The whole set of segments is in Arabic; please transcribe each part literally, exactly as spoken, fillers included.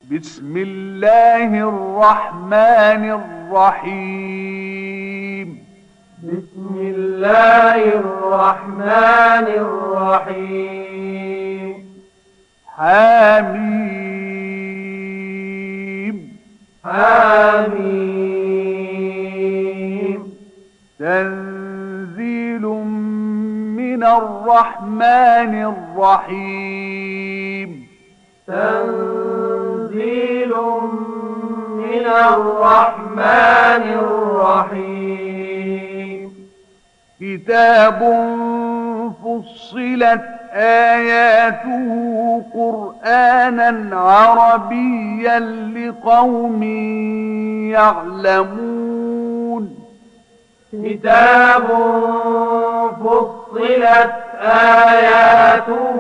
بسم الله الرحمن الرحيم. بسم الله الرحمن الرحيم. حميم حميم. تنزيل من الرحمن الرحيم. تنزيل من الرحمن الرحيم. كتاب فصلت آياته قرآنا عربيا لقوم يعلمون. كتاب فصلت آياته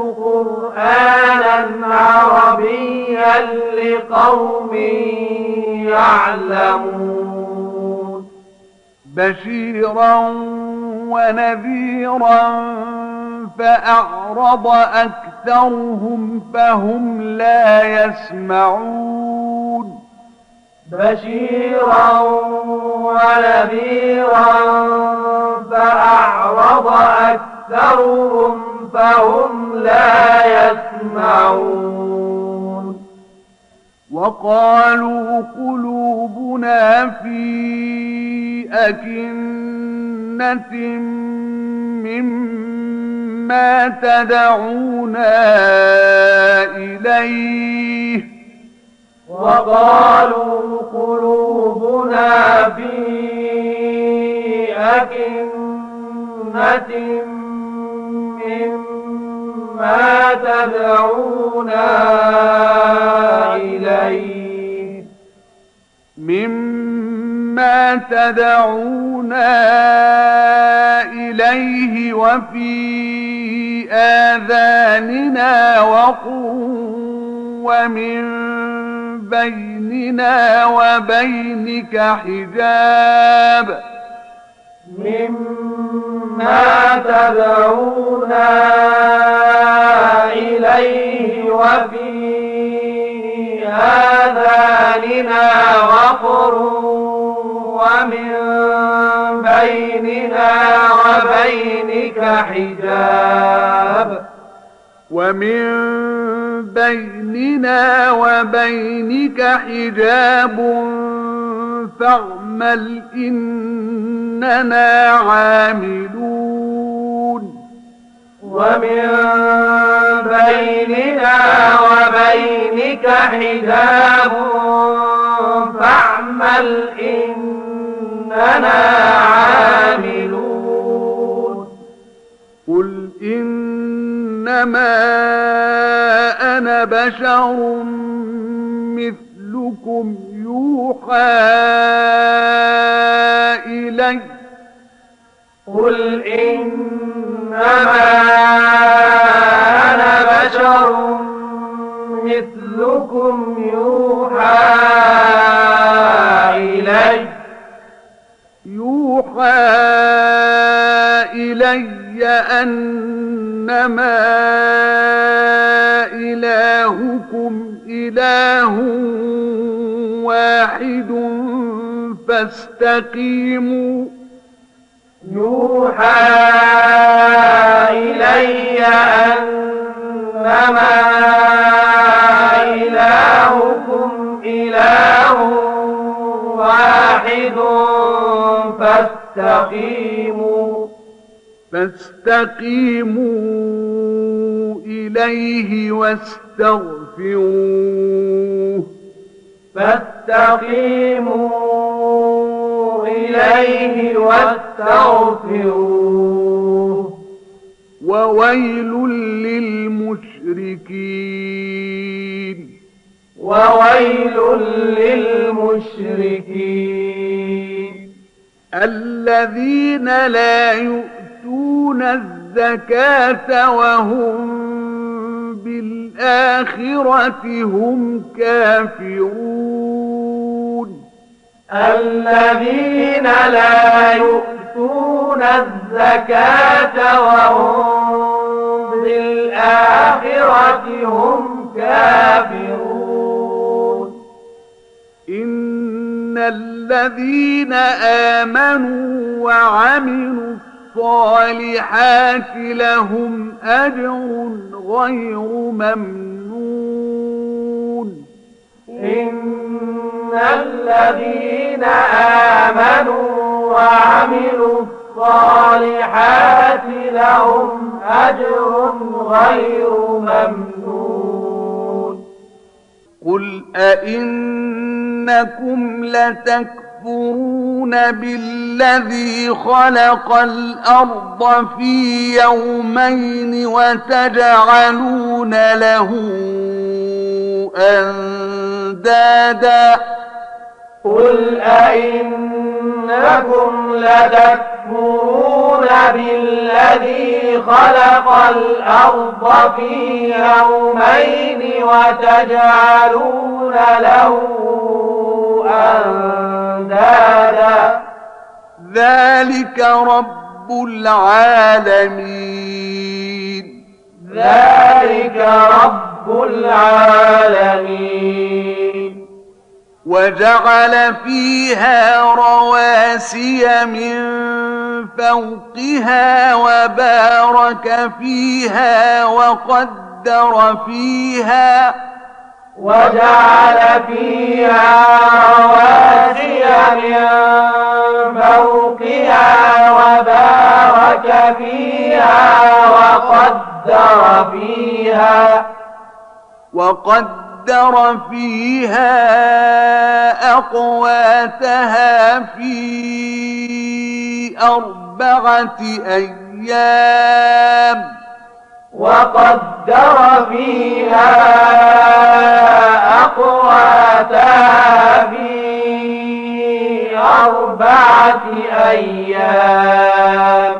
قرآنا عربيا لقوم يعلمون. بشيرا ونذيرا فأعرض أكثرهم فهم لا يسمعون. بشيرا ونذيرا فأعرض أكثرهم فهم لا يسمعون. وقالوا قلوبنا في أكنة مما تدعونا إليه. وقالوا قلوبنا في أكنة مما تدعونا إليه. مما تدعونا إليه وفي آذاننا وقر ومن بيننا وبينك حجاب. مما تدعونا إليه وفي آذاننا وقر ومن بيننا وبينك حجاب. ومن بيننا وبينك حجاب فاعمل إننا عاملون. ومن بيننا وبينك حجاب فاعمل إننا عاملون. قل إنما أنا بشر مثلكم يوحى إلي. قل إنما أنا بشر مثلكم يوحى إلي. يوحى إلي أنما إلهكم إله واحد فاستقيموا. يوحى إلي أنما إلهكم إله واحد فاستقيموا. فاستقيموا إليه واستغفروه. فاستقيموا إليه واستغفروه. وويل للمشركين. وويل للمشركين. الذين لا يؤتون الزكاة وهم بالآخرة هم كافرون. الذين لا يؤتون الزكاة وهم بالآخرة هم كافرون. الذين آمنوا وعملوا الصالحات لهم أجر غير ممنون إن الذين آمنوا وعملوا الصالحات لهم أجر غير ممنون قل أئنكم لتكفرون بالذي خلق الأرض في يومين وتجعلون له أندادا قل أئنكم لتكفرون بالذي خلق الأرض في يومين وتجعلون له أندادا ذلك رب العالمين ذلك رب العالمين وجعل فيها رواسي من فوقها وبارك فيها وقدر فيها وجعل فيها رواسي من فوقها وبارك فيها وقدر فيها وقدر فيها أقواتها في أربعة أيام وقدر فيها أقواتها في أربعة أيام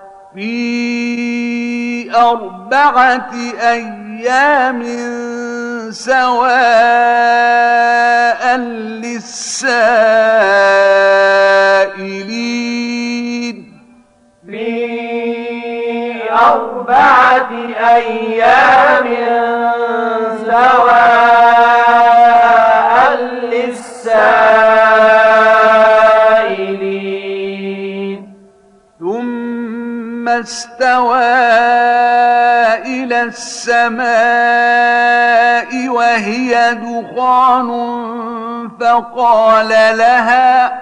في أربعة أيام سواء للسائلين في أربعة أيام سواء للسائلين ثم استوى إلى السماء وهي دخان فقال لها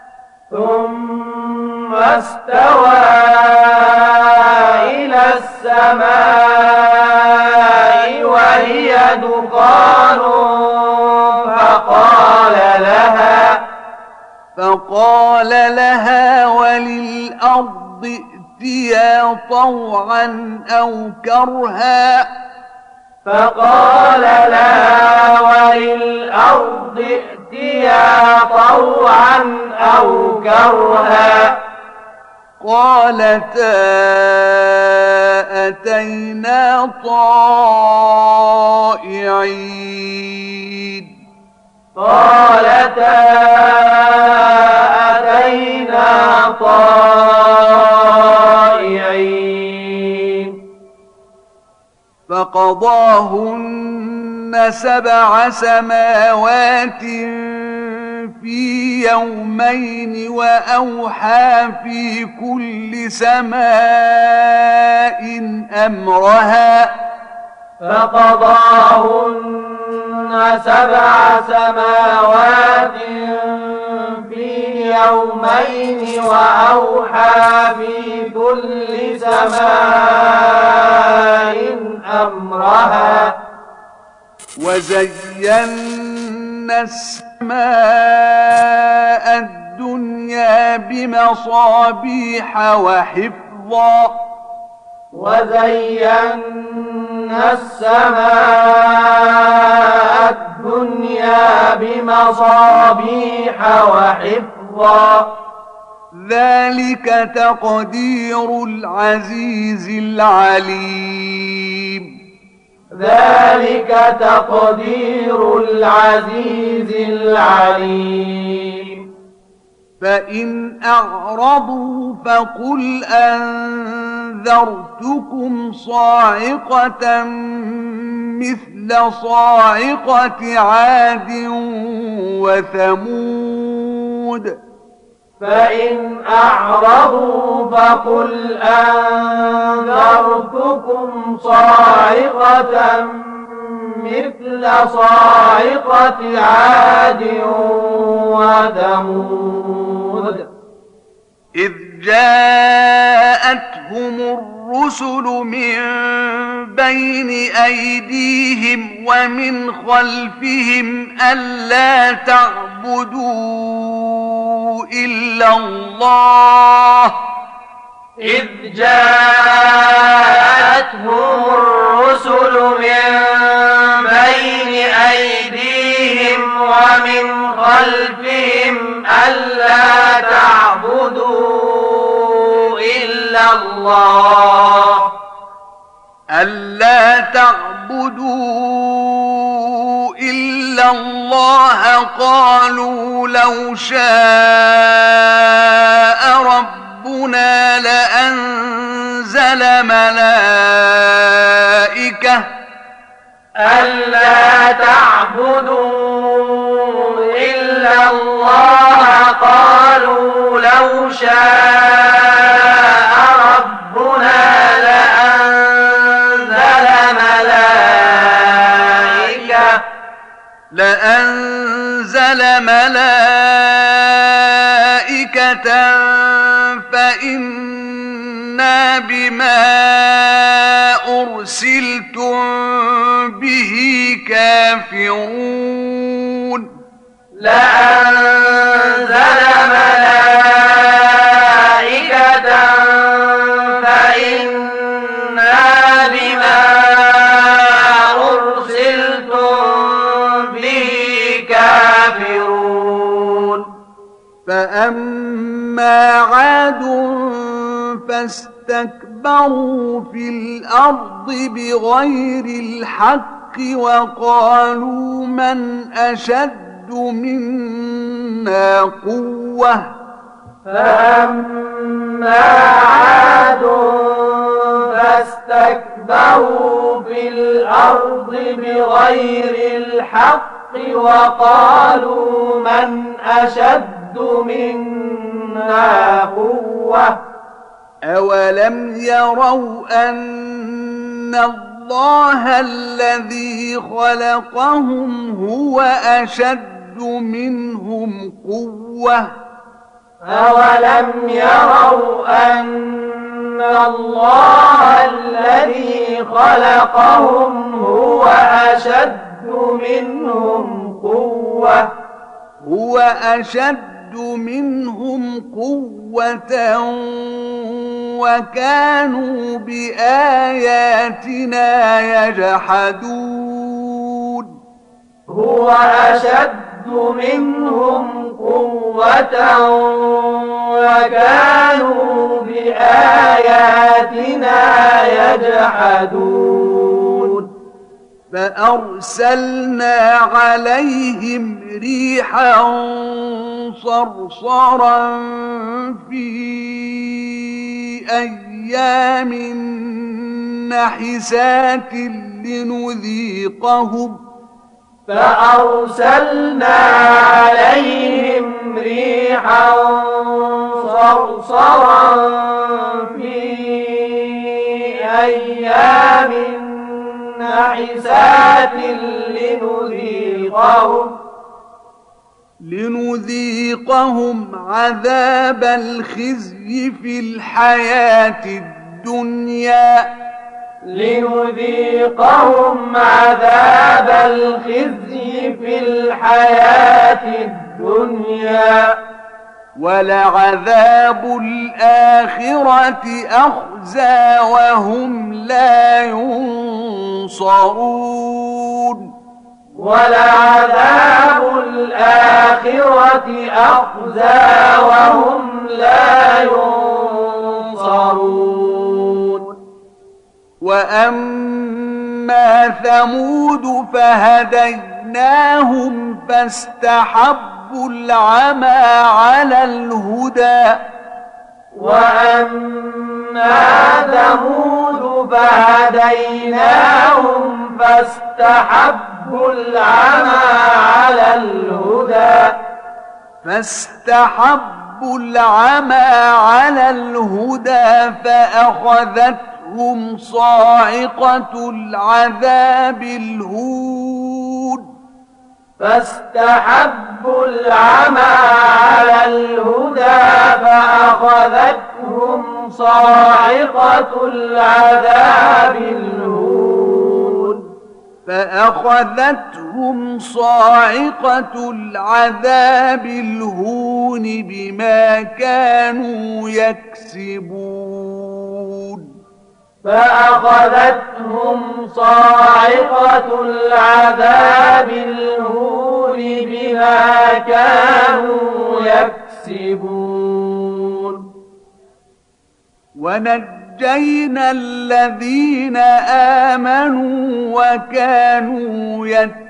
ثم استوى إلى السماء وهي دخان فقال لها فقال لها وللأرض ائتيا طوعا أو كرها فقال لها وللأرض ائتيا طوعا أو كرها قالتا أتينا طائعين قالتا أتينا طائعين فقضاهن سبع سماوات في يومين وأوحى في كل سماء أمرها فقضاهن سبع سماوات في يومين وأوحى في كل سماء أمرها وزينا السماء الدنيا بمصابيح وحفظا وزينا السماء الدنيا بمصابيح وحفظا ذلك تقدير العزيز العليم ذلك تقدير العزيز العليم فإن أعرضوا فقل أنذرتكم صاعقة مثل صاعقة عاد وثمود فإن أعرضوا فقل أنذرتكم صاعقة مثل صاعقة عاد وثمود إذ جاءتهم الرسل من بين أيديهم ومن خلفهم ألا تعبدوا إلا الله إذ جاءتهم الرسل من بين أيديهم ومن خلفهم ألا تعبدوا إلا الله ألا تعبدوا إلا الله قالوا لو شاء ربنا لأنزل ملائكة ألا تعبدوا إلا الله قالوا لو شاء ربنا لأنزل ملائكة لأنزل ملائكة فإنا بما أرسلتم به كافرون لأنزل ملائكة فإنا بما أرسلتم به كافرون فأما عاد فاستكبروا في الأرض بغير الحق وقالوا من أشد منا قوة فأما عاد فاستكبروا في الأرض بغير الحق وقالوا من أشد منا قوة أولم يروا أن الله الذي خلقهم هو أشد منهم قوة أولم يروا أن الله الذي خلقهم هو أشد منهم قوة هو أشد منهم قوة وكانوا بآياتنا يجحدون هو أشد منهم قوة وكانوا بآياتنا يجحدون فأرسلنا عليهم ريحا صرصرا في أيام نحسات لنذيقهم فأرسلنا عليهم ريحا صرصرا في أيام نحسات لنذيقهم لنذيقهم عذاب الخزي في الحياة الدنيا لنذيقهم عذاب الخزي في الحياة الدنيا ولعذاب الآخرة أخزى وهم لا ينصرون ولعذاب الآخرة أخزى وهم لا ينصرون وأما ثمود فهديناهم فاستحبوا العمى على الهدى وأما ثمود فهديناهم فاستحبوا العمى على الهدى فاستحبوا العمى على الهدى فأخذتهم صاعقة العذاب الهون فاستحبوا العمى على الهدى فأخذتهم صاعقة العذاب الهون فأخذتهم صاعقة العذاب الهون بما كانوا يكسبون فأخذتهم صاعقة العذاب الهون بما كانوا يكسبون ونجينا الذين آمنوا وكانوا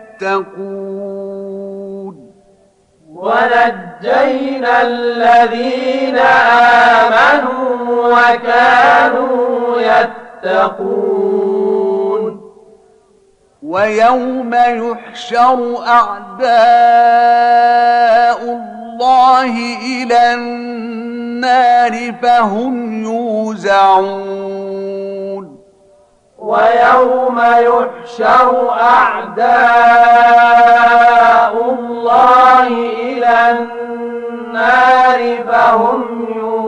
يتقون ونجينا الذين آمنوا وكانوا يتقون ويوم يحشر أعداء الله إلى النار فهم يوزعون ويوم يحشر أعداء الله إلى النار فهم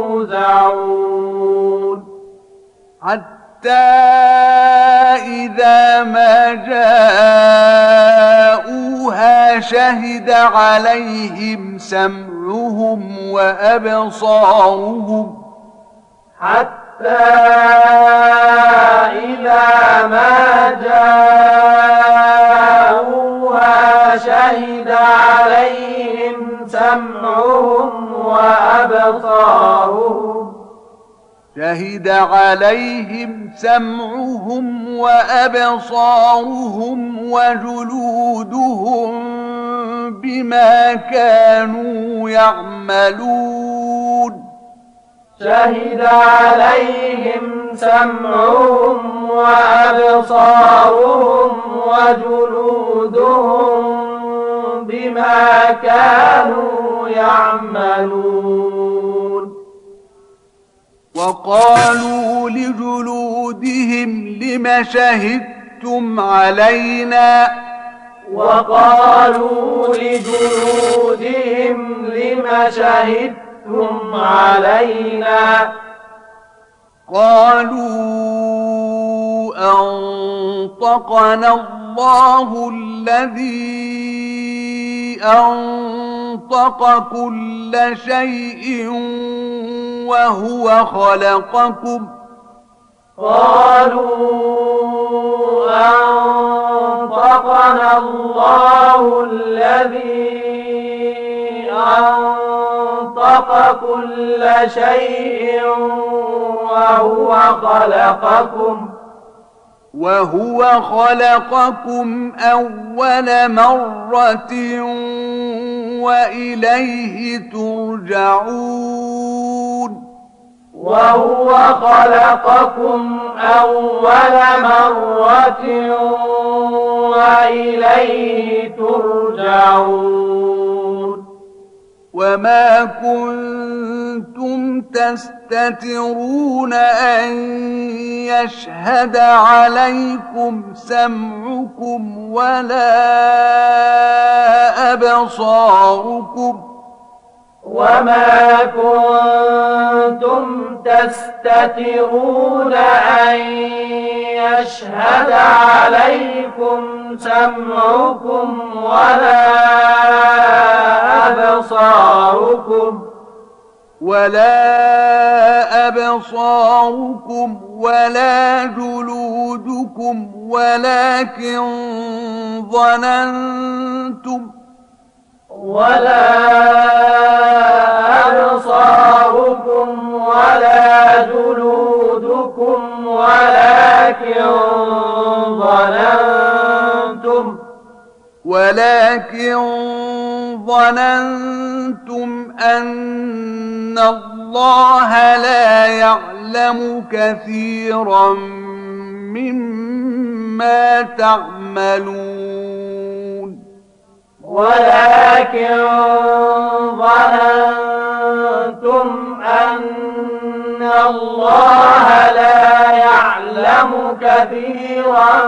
يوزعون حتى إذا ما جاءوها شهد عليهم سمعهم وأبصارهم حتى إذا ما جاءوها شهد عليهم سمعهم وأبصارهم شهد عليهم سمعهم وأبصارهم وجلودهم بما كانوا يعملون شهد عليهم سمعهم وأبصارهم وجلودهم بما كانوا يعملون وقالوا لجلودهم لم شهدتم علينا وقالوا لجلودهم لم شهدتم علينا قالوا أنطقنا الله الذي أنطق كل شيء وهو خلقكم قالوا أنطقنا الله الذي أنطق كل شيء وهو خلقكم وهو خلقكم أول مرة وإليه ترجعون وهو خلقكم أول مرة وإليه ترجعون وما كنتم تستترون أن يشهد عليكم سمعكم ولا أبصاركم وما كنتم تستترون أن يشهد عليكم سمعكم ولا أبصاركم ولا أبصاركم ولا جلودكم ولكن ظننتم ولا أبصاركم ولا جلودكم ولكن ظننتم ولكن ظننتم أن الله لا يعلم كثيرا مما تعملون ولكن ظننتم أن الله لا يعلم كثيرا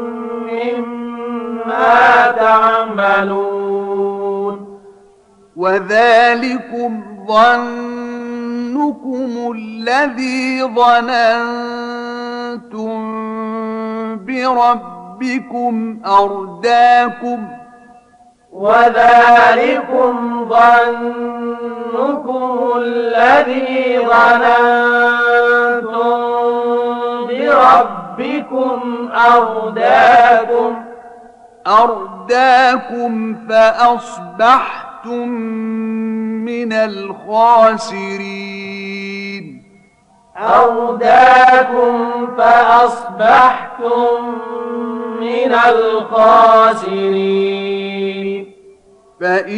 مما تعملون. وذلكم ظنكم الذي ظننتم بربكم أرداكم وذلكم ظنكم الذي ظننتم بربكم أرداكم أرداكم فأصبحتم من الخاسرين. أرداكم فأصبحتم من الخاسرين. فإن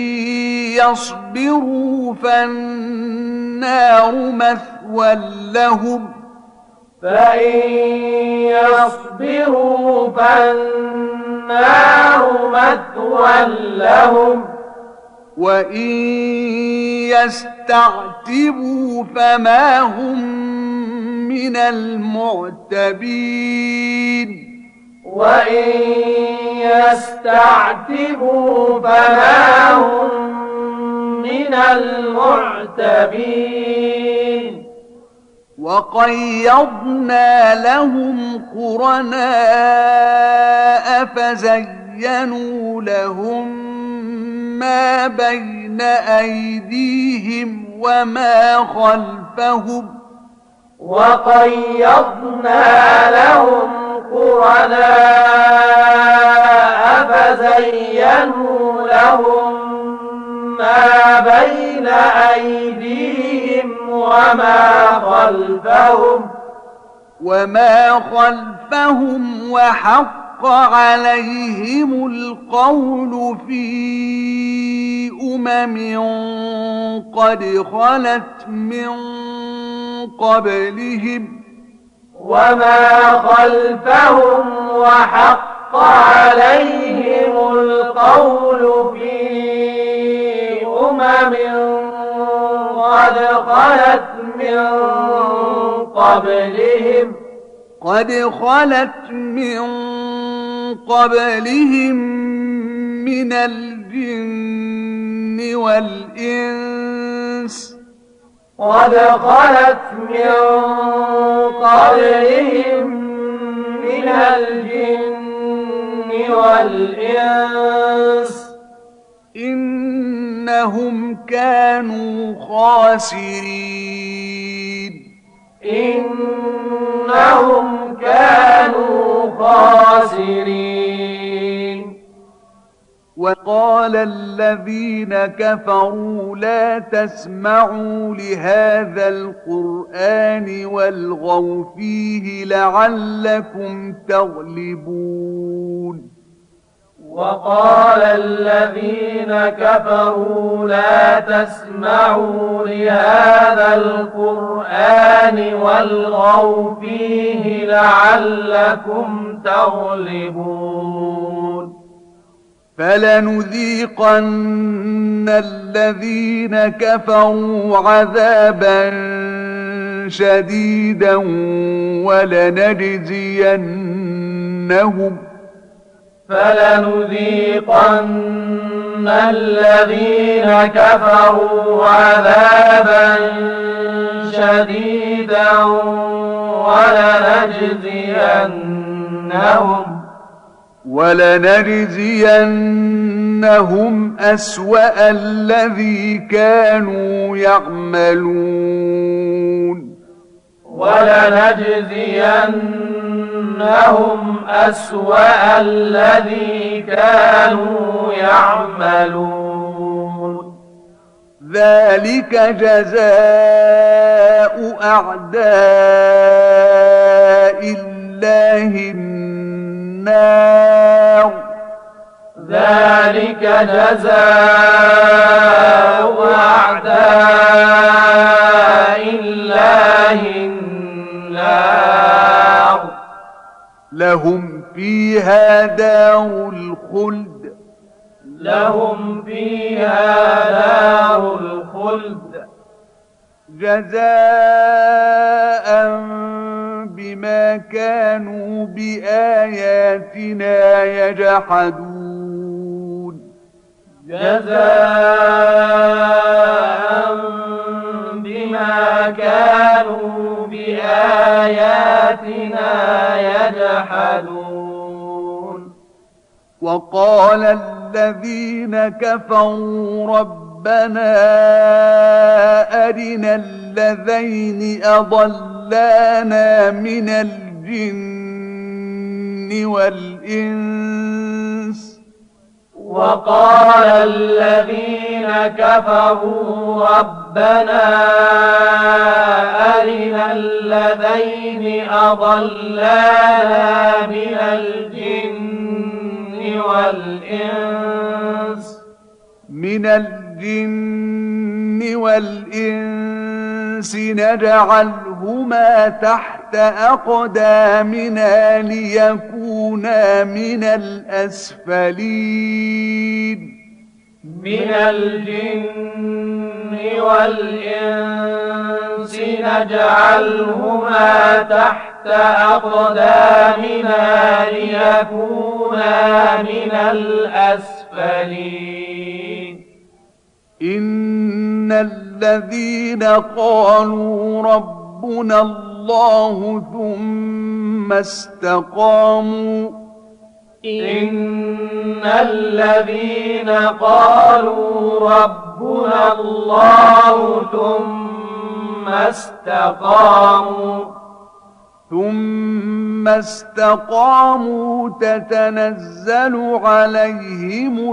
يصبروا فالنار مثوى لهم فإن يصبروا فالنار مثوى لهم وإن يستعتبوا فما هم من المعتبين. وإن يستعتبوا فما هم من المعتبين. وقيضنا لهم قرناء فزينوا لهم ما بين أيديهم وما خلفهم وقيضنا لهم قرناء فزينوا لهم ما بين أيديهم وما خلفهم وما خلفهم وحق عليهم القول في أمم قد خلت من قبلهم وما خلفهم وحق عليهم القول في أمم قد خلت من قبلهم قد خلت من قبلهم من الجن والإنس قد خلت من قبلهم من الجن والإنس إنهم كانوا خاسرين. إنهم كانوا خاسرين. وقال الذين كفروا لا تسمعوا لهذا القرآن والغوا فيه لعلكم تغلبون. وقال الذين كفروا لا تسمعوا لهذا القرآن والغوا فيه لعلكم تغلبون. فلنذيقن الذين كفروا عذابا شديدا ولنجزينهم فلنذيقن الذين كفروا عذابا شديدا ولنجزينهم ولنجزينهم أسوأ الذي كانوا يعملون. ولنجزينهم أسوأ الذي كانوا يعملون. ذلك جزاء أعداء الله النار. ذلك جزاء أعداء الله النار. لهم فيها دار الخلد لهم فيها دار الخلد جزاء بما كانوا بآياتنا يجحدون جزاء بما كانوا بآياتنا يجحدون وقال الذين كفروا ربنا أرنا الذين أضلانا من الجن والإنس وقال الذين كفروا ربنا أرنا الذين أضلانا من الجن والإنس من الجن والإنس نجعلهما تحت أقدامنا ليكونا من الأسفلين من الجن والإنس نجعلهما تحت أقدامنا ليكونا من الأسفلين إن الذين قالوا ربنا الله ثم استقاموا إن الذين قالوا ربنا الله ثم استقاموا ثم استقاموا تتنزل عليهم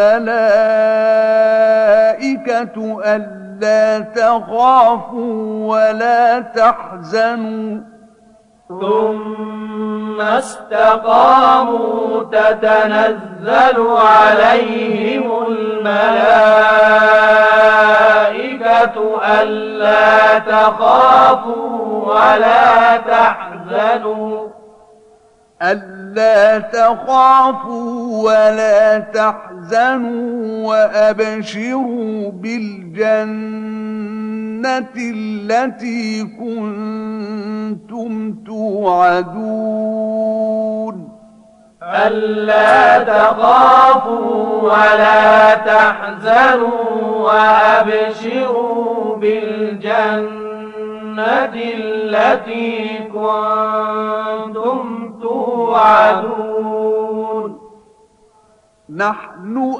الملائكة ألا تخافوا ولا تحزنوا ثم استقاموا تتنزل عليهم الملائكة ألا تخافوا ولا تحزنوا ألا تخافوا ولا تحزنوا وأبشروا بالجنة التي كنتم توعدون ألا تخافوا ولا تحزنوا وأبشروا بالجنة التي كنتم توعدون نحن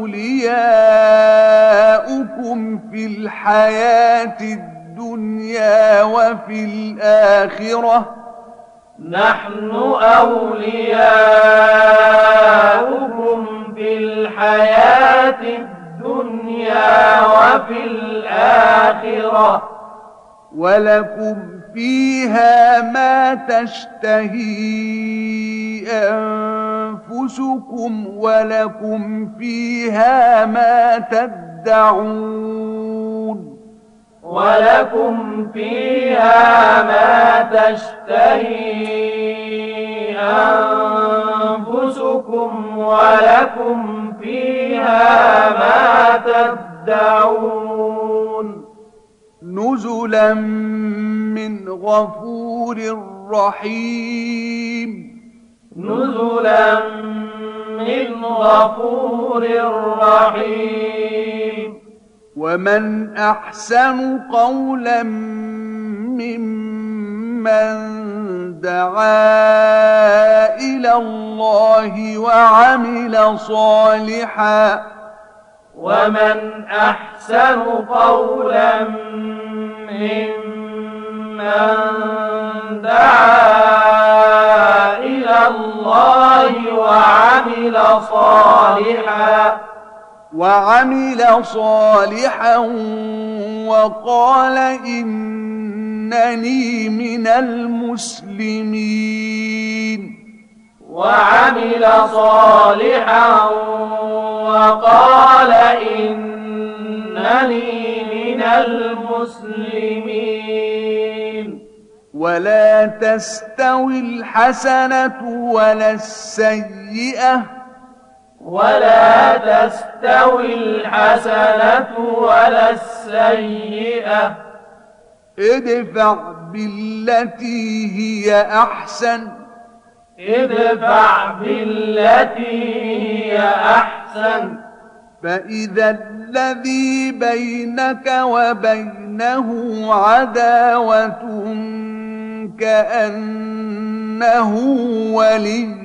أولياؤكم في الحياة الدنيا وفي الآخرة نحن أولياؤكم في الحياة الدنيا وفي الآخرة ولكم فيها ما تشتهي أنفسكم ولكم فيها ما تدعون ولكم فيها ما تشتهي أنفسكم ولكم فيها ما تدعون نزلا من غفور رحيم نزلا من غفور رحيم ومن أحسن قولا ممن دعا إلى الله وعمل صالحا ومن أحسن قولا ممن دعا إلى الله وعمل صالحا وعمل صالحا وقال إنني من المسلمين وعمل صالحا وقال إنني من المسلمين ولا تستوي الحسنة ولا السيئة ولا تستوي الحسنة ولا السيئة ادفع بالتي هي أحسن ادفع بالتي هي أحسن فإذا الذي بينك وبينه عداوة كأنه ولي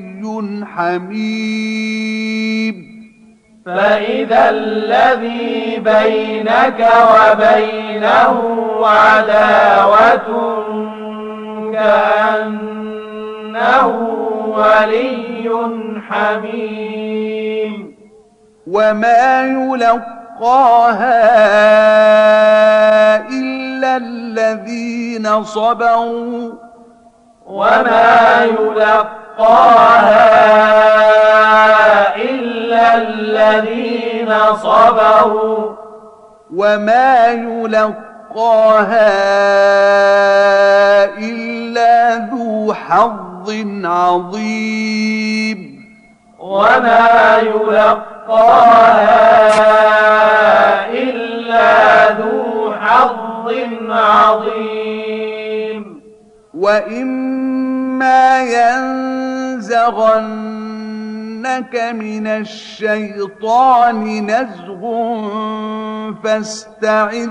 حميم فإذا الذي بينك وبينه عداوة كأنه ولي حميم وما يلقاها إلا الذين صبروا وما يلقاها إلا الذين صبروا وما يلقاها إلا ذو حظ عظيم وما يلقاها إلا ذو حظ عظيم وإما ينزغنك من الشيطان نزغ فاستعذ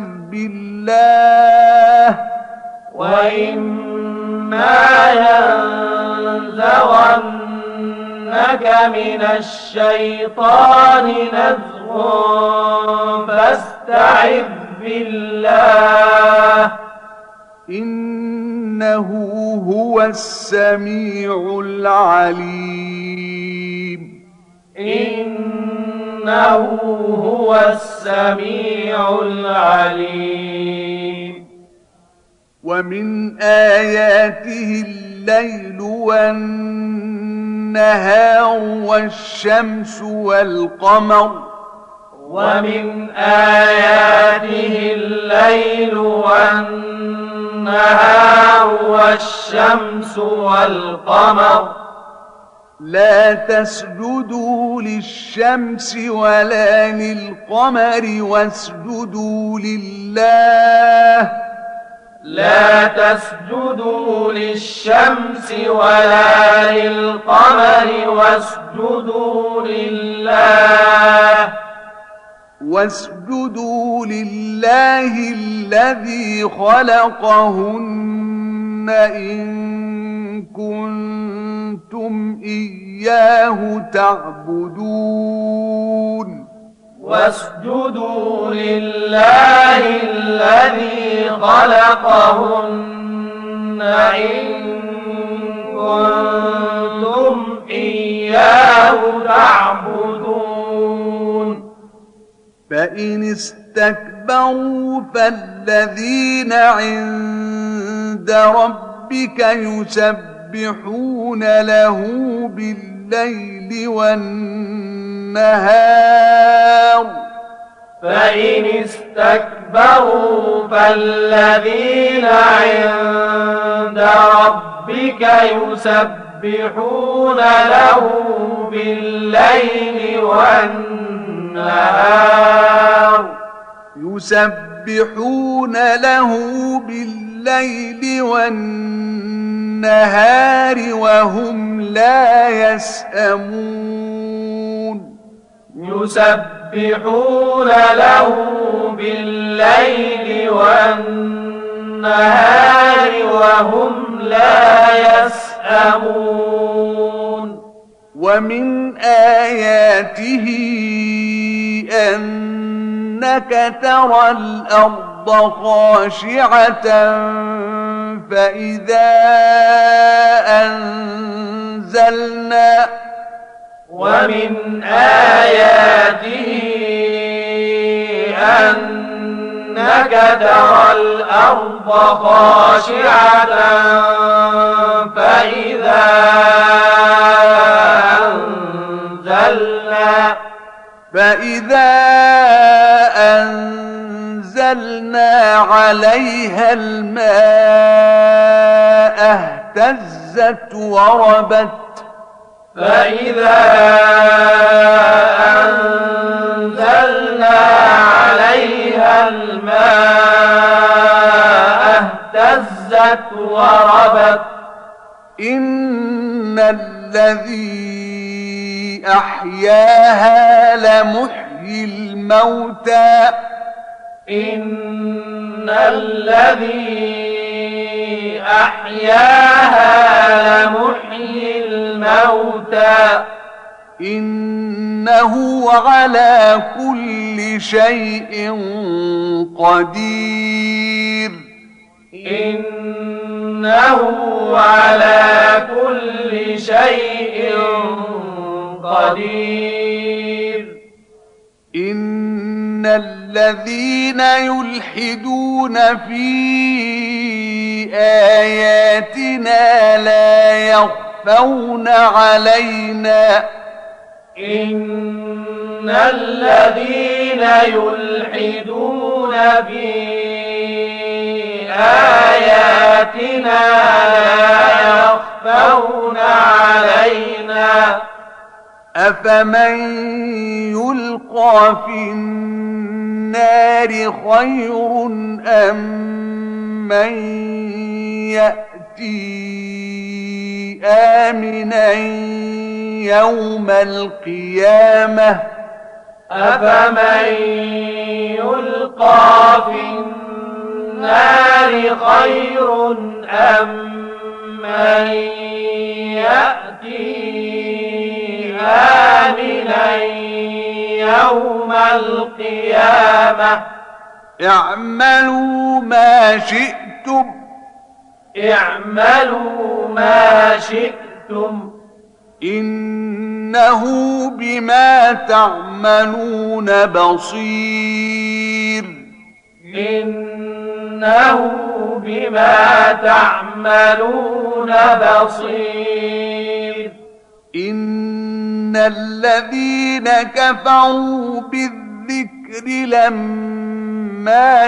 بالله وإما ينزغنك من الشيطان نزغ فاستعذ بالله إنه هو السميع العليم إنه هو السميع العليم ومن آياته الليل والنهار والشمس والقمر ومن آياته الليل والنهار والشمس والقمر لا تسجدوا للشمس ولا للقمر واسجدوا لله لا تسجدوا للشمس ولا للقمر واسجدوا لله واسجدوا لله الذي خلقهن إن كنتم إياه تعبدون واسجدوا لله الذي خلقهن إن كنتم إياه تعبدون فإن استكبروا فالذين عند ربك يسبحون له بالليل والنهار فإن استكبروا فالذين عند ربك يسبحون له بالليل والنهار يسبحون له بالليل والنهار وهم لا يسأمون يسبحون له بالليل والنهار وهم لا يسأمون ومن آياته أنك ترى الأرض خاشعة فإذا أنزلنا ومن آياته أنك ترى الأرض خاشعة فإذا أنزلنا فإذا أنزلنا عليها الماء اهتزت وربت فإذا أنزلنا عليها الماء اهتزت وربت إن الذي أحياها لمحيي الموتى إن الذي أحياها لمحيي الموتى إنه على كل شيء قدير إنه على كل شيء قدير إن الذين يلحدون في آياتنا لا يخفون علينا إن الذين يلحدون في آياتنا لا يخفون علينا أفمن يلقى في النار خير أم من يأتي آمنا يوم القيامة أفمن يلقى في النار خير أم من يأتي آمنا يوم القيامة اعملوا ما شئتم اعملوا ما شئتم إنه بما تعملون بصير إنه بما تعملون بصير إن الذين كفروا بالذكر لما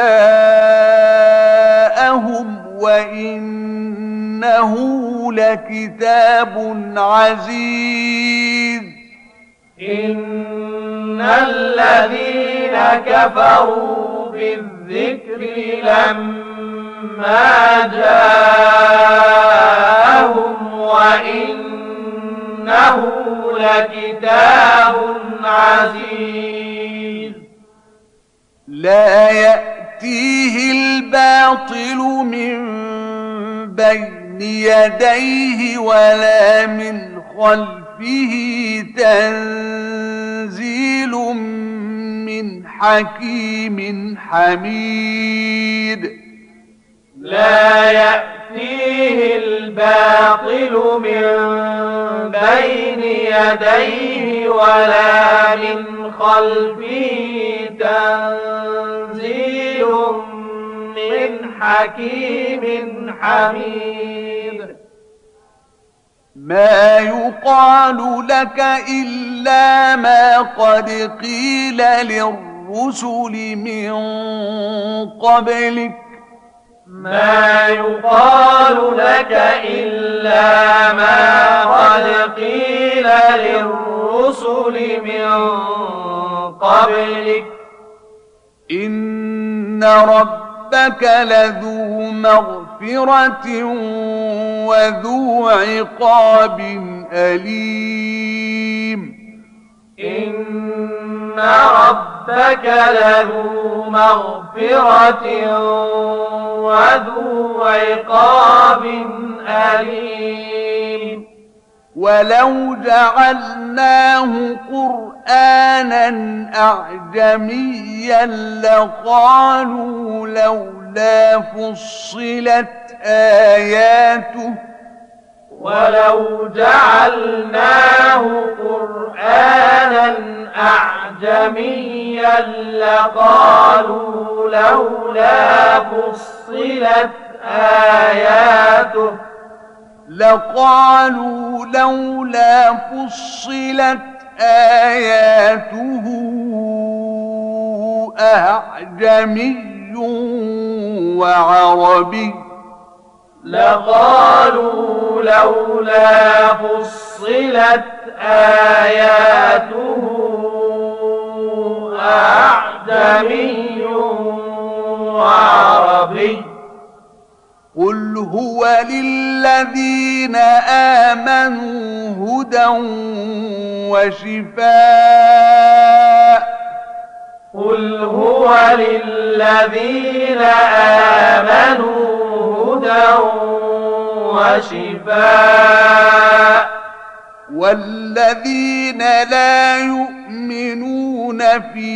جاءهم وإنه لكتاب عزيز إن الذين كفروا بالذكر لما جاءهم وإنه لكتاب عزيز لا يأتيه الباطل من بين يديه ولا من خلفه تنزيل من حكيم حميد لا يأتيه الباطل من بين يديه ولا من خلفه تنزيل من حكيم حميد ما يقال لك إلا ما قد قيل للرسل من قبلك ما يقال لك إلا ما قد قيل للرسل من قبلك إن ربك لذو مغفرة وذو عقاب أليم إن ربك لذو مغفرة وذو عقاب أليم ولو جعلناه قرآنا أعجميا لقالوا لولا فصلت آياته ولو جعلناه قرآنا أعجميا لقالوا لولا فصلت آياته لقالوا لولا فصلت آياته أعجمي وعربي لقالوا لولا فصلت آياته أعجمي وعربي قل هو للذين آمنوا هدى وشفاء قل هو للذين آمنوا هدى وشفاء والذين لا يؤمنون في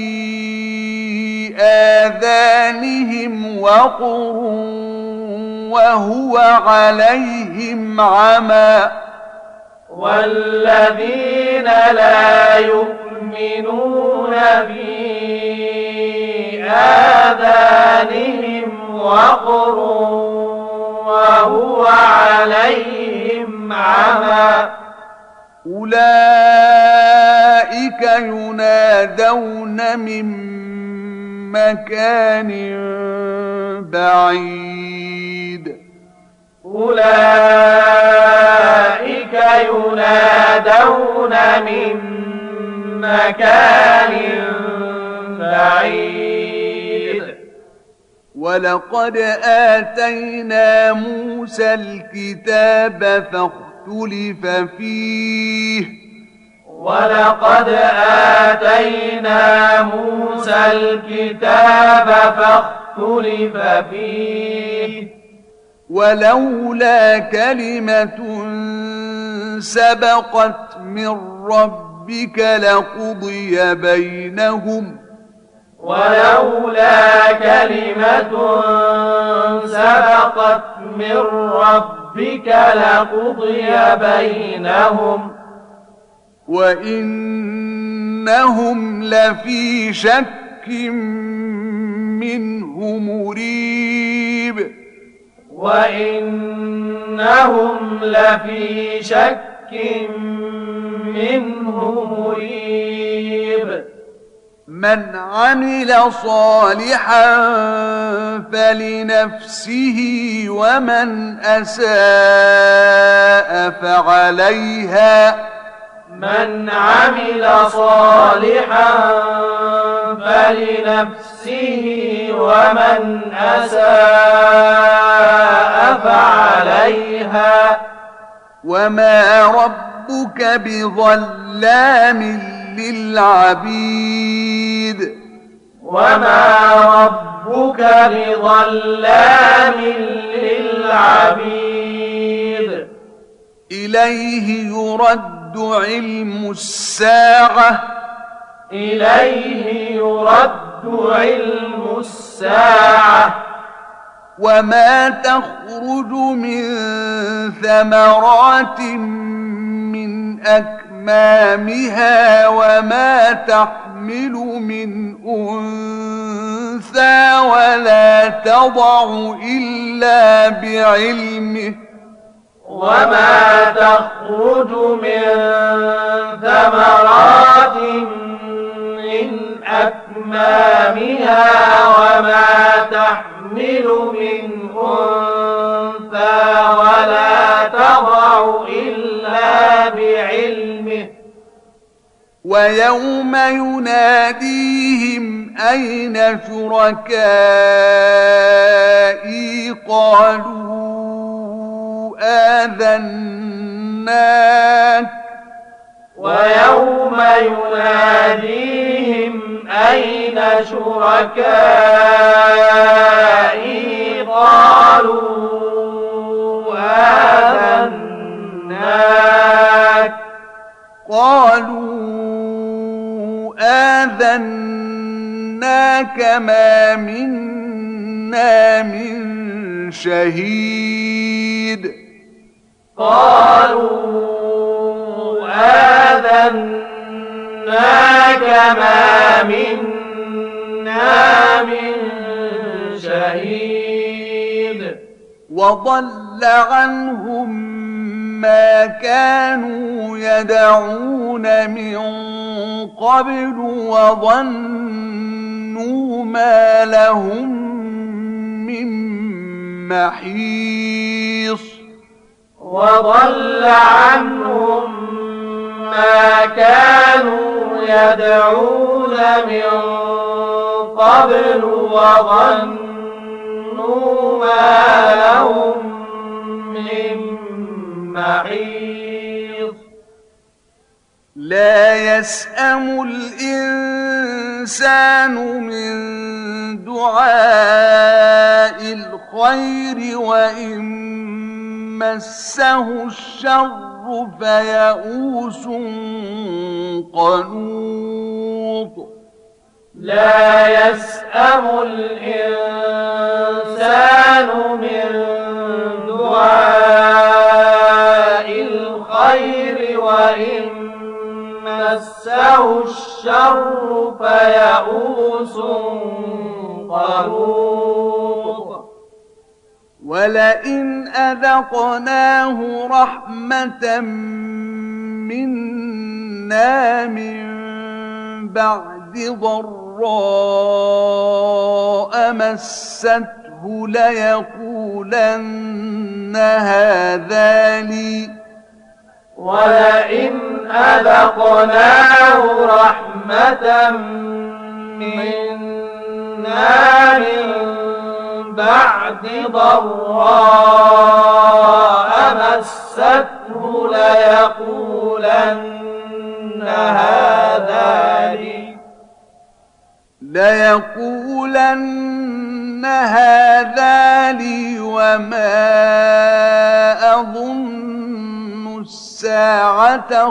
آذانهم وقر وهو عليهم عمى والذين لا يؤمنون في آذانهم وقر وهو عليهم عمى أولئك ينادون من مكان بعيد أولئك ينادون من مكان بعيد ولقد آتينا موسى الكتاب فاختلف فيه ولقد آتينا موسى الكتاب فاختلف فيه ولولا كلمة سبقت من ربك لقضي بينهم ولولا كلمة سبقت من ربك لقضي بينهم وإنهم لفي شك منه مريب وإنهم لفي شك منه مريب من عمل صالحا فلنفسه ومن أساء فعليها من عمل صالحا فلنفسه ومن أساء فعليها وما ربك بظلام للعبيد وما ربك بظلام للعبيد إليه يرد علم الساعة إليه يرد علم الساعة وما تخرج من ثمرات من أكمامها وما تحمل من أنثى ولا تضع إلا بعلمه وما تخرج من ثمرات من أكمامها وما تحمل من أنثى ولا تضع إلا بعلمه ويوم يناديهم أين شركائي قالوا آذناك ويوم يناديهم أين شركائي قالوا آذناك قالوا آذناك ما منا من شهيد قالوا آذناك ما منا من شهيد وضل عنهم ما كانوا يدعون من قبل وظنوا ما لهم من محيص وضل عنهم ما كانوا يدعون من قبل وظنوا ما لهم من محيص لا يسأم الإنسان من دعاء الخير وإن مسه الشر فيئوس قنوط لا يسأم الإنسان من دعاء الخير وإن مسه الشر فيئوس قنوط ولئن أذقناه رحمة منا من بعد ضراء مسته ليقولن هذا لي ولئن أذقناه رحمة منا من بعد ضراء مسته ليقولن هذا لي ليقولن هذا لي وما أظن الساعة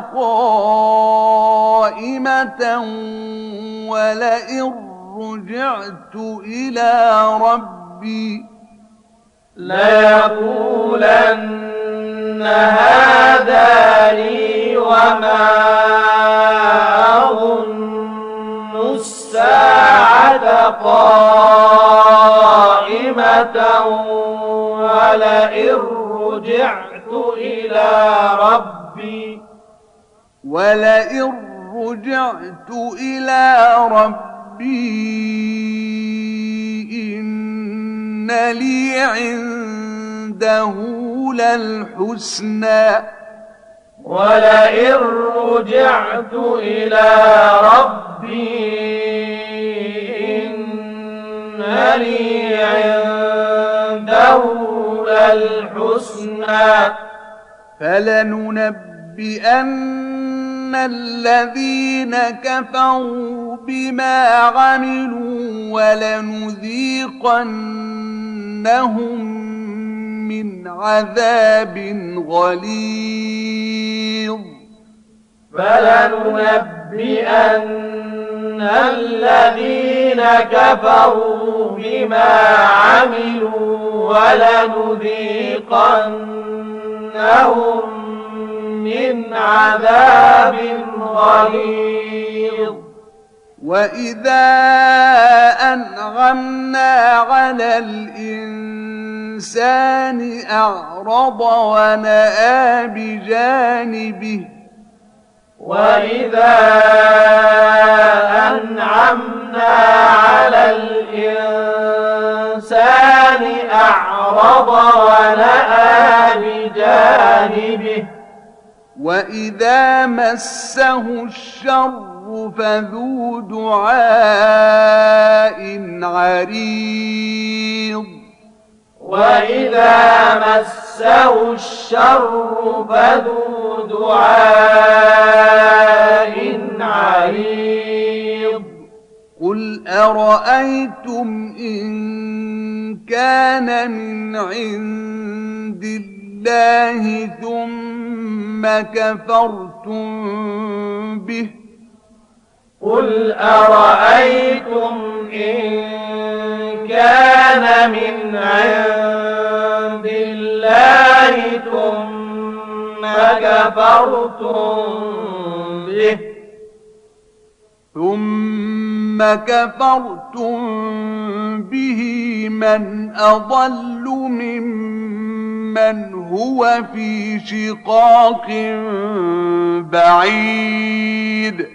قائمة ولئن رجعت إلى ربي ليقولن هذا لي وما أظن الساعة قائمة ولئن رجعت إلى ربي ولئن رجعت إلى ربي إن لي عنده للحسنى ولئن رجعت إلى ربي إن لي عنده للحسنى فلننبئن الذين كفروا بما عملوا ولنذيقنهم من عذاب غليظ فلننبئن الذين كفروا بما عملوا ولنذيقنهم من عذاب غليظ وإذا أنعمنا على الإنسان أعرض ونأى بجانبه وإذا أنعمنا على الإنسان أعرض ونأى بجانبه وإذا مسه الشر فذو دعاء عريض وإذا مسه الشر فذو دعاء عريض قل أرأيتم إن كان من عند الله ثم كفرتم به قل أرأيتم إن كان من عند الله ثم كفرتم به ثم كفرتم به من أضل ممن هو في شقاق بعيد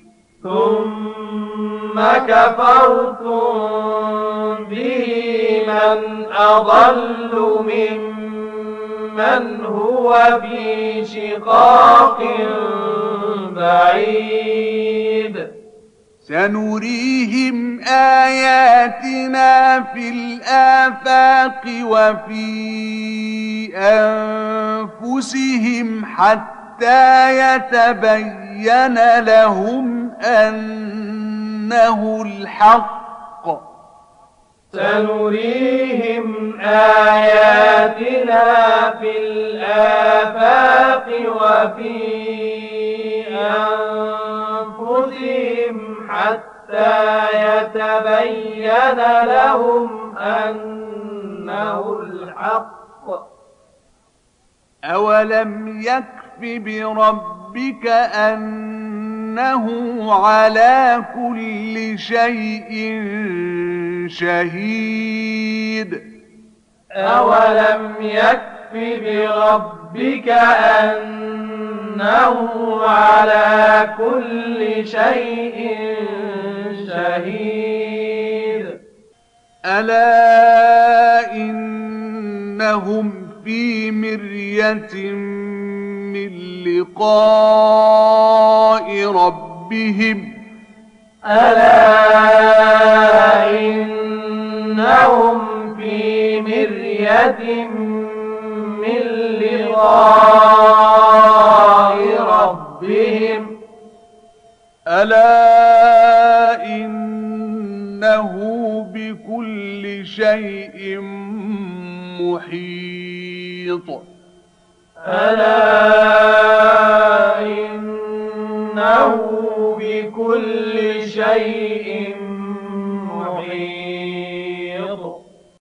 ثم كفرتم به من أضل ممن من هو في شقاق بعيد سنريهم آياتنا في الآفاق وفي أنفسهم حتى يتبين لهم أنه الحق سنريهم آياتنا في الآفاق وفي أنفسهم حتى يتبين لهم أنه الحق أولم يكف بربك أنه على كل شيء شهيد أولم يكف بربك أنه على كل شيء شهيد ألا إنهم في مرية من لقاء ربهم ألا إنهم في مرية من لقاء ربهم ألا إنه بكل شيء محيط ألا إنه بكل شيء